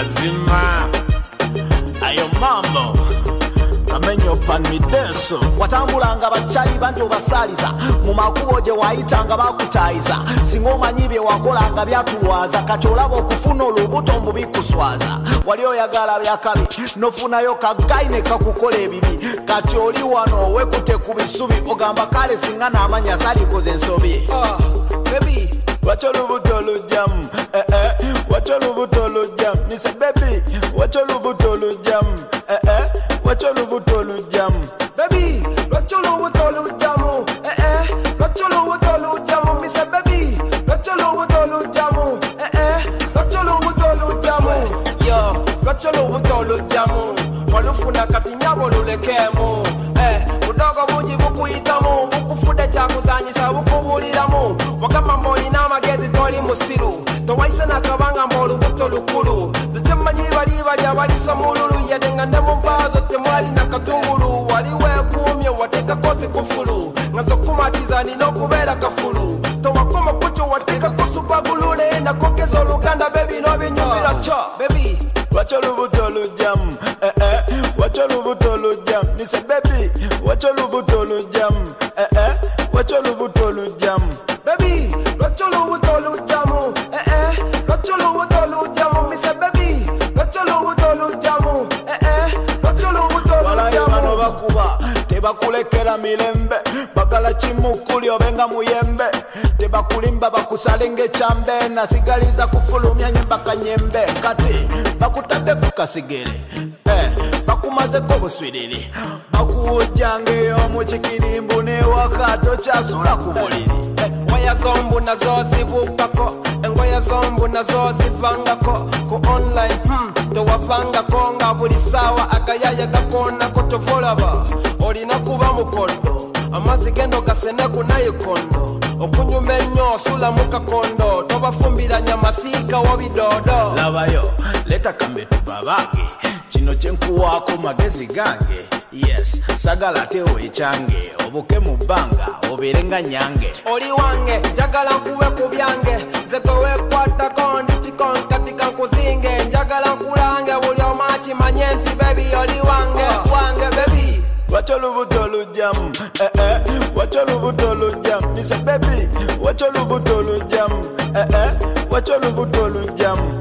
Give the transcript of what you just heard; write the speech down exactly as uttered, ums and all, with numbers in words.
mazima ayo mambo amenyo pan mideso watambulanga bachali bantu basaliza mu makubo je wayitanga bakutayiza singomanyi bye wakolanga byatulwaza kacholabo okufuna olubuto mbu bikuswaza wali oyagala byakabi nofunayo kagaine kakukola ebibi kati oli wano wekute ku bisubi ogamba kale singana amanya salikoze ensobi uh, baby wacho lubuto lujam eh eh wacho lubuto lujam ni say baby wacho lubuto lujam eh eh wacho lubuto lujam baby wacho lubuto lujam eh eh wacho lubuto lujam mi say baby wacho lubuto lujam eh eh wacho lubuto lujam yo wacho lubuto lujam walufuna kati nyabo lulekemo eh udogo bungi bukuyitamu bukufude kyakuzanyisa bukubuliramu wakama mboli n'amagezi toli musiru towaise nakabanga mbolubuto lukulu zekyemmanyi bali bali abalisa mululu yadenga ne mu mpaazo temwali nakatungulu wali weekuumye wateekako zikufulu nga zokumatiza nina okubeera kafulu towakoma kukyo wateekako supagulule nakogeza oluganda bebi n'obinyumira kyo bebi wacho lubuto lujam eh eh wacho lubuto lujam ni say baby wacho lubuto lujam eh eh wacho lubuto lujam baby wacho lubuto lujam eh eh wacho lubuto lujam mi say baby wacho lubuto lujam eh eh wacho lubuto lujam bano bakuba tebakulekera mirembe bagala chimukuli obenga muyembe tebakulimba bakusalenge chambe nasigaliza kufulumya nyemba kanyembe kati bakutadde kukasigere eh bakumaze ko buswiriri bakujange omuchikirimbu ne wakato chasula kubuliri eh, waya zombu nazo zibukako engoya zombu nazo zivangako ku online hmm towavangako nga buli sawa agayaya gakona ko tovolaba olina kuba mukondo amazzi gendo gasene ku nayikondo okunyuma ennyo osula mu kakondo tobafumbira nyamasiika wabidodo labayo leta kambe tubabage kino kyenkuwaako magezi gange yes sagala tewo ekyange obuke mu bbanga obeerenga nyange oli wange njagala nkuwe ku byange nze gwe weekwatako ndi kikonkatika nkuzinge njagala nkulange buli omu akimanye nti bebi oli wange wange bebi wacho lubuto lujam eh eh wacho lubuto lujam ni say baby wacho lubuto lujam eh eh wacho lubuto lujam